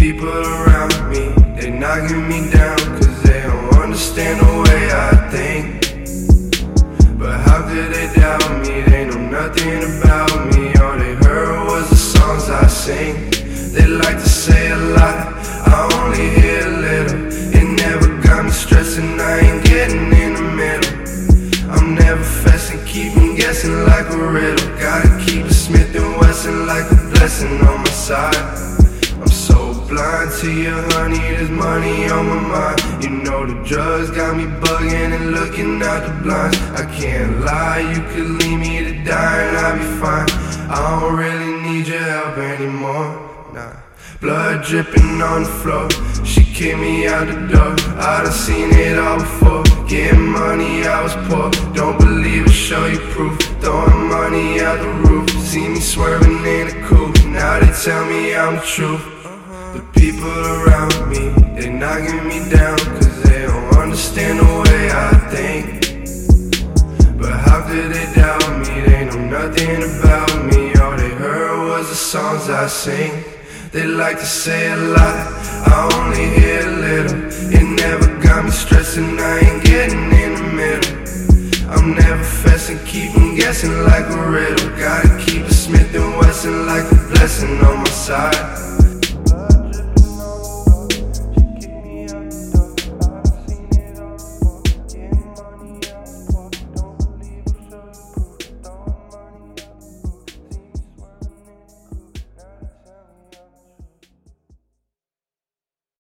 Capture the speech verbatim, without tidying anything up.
people around me, they knocking me down, cause they don't understand the way I think. But how could they doubt me? They know nothing about me. All they heard was the songs I sing. They like to say a lot, I only hear a little. It never got me stressing, I ain't getting in the middle. I'm never fessing, keep 'em guessing like a riddle. Gotta keep it Smith and Wesson like a blessing on my side. I'm so blind to you, honey, there's money on my mind. You know the drugs got me bugging and looking out the blinds. I can't lie, you could leave me to die and I'll be fine. I don't really need your help anymore, nah. Blood dripping on the floor, she kicked me out the door. I done seen it all before, getting money, I was poor. Don't believe it, show you proof, throwing money out the roof. See me swerving in a coupe, now they tell me I'm the truth. The people around me, they knocking me down, cause they don't understand the way I think. But how could they doubt me? They know nothing about me. All they heard was the songs I sing. They like to say a lot, I only hear a little. It never got me stressing, I ain't getting in the middle. I'm never fessing, keep 'em guessing like a riddle. Gotta keep it Smith and Wesson like a blessing on my side.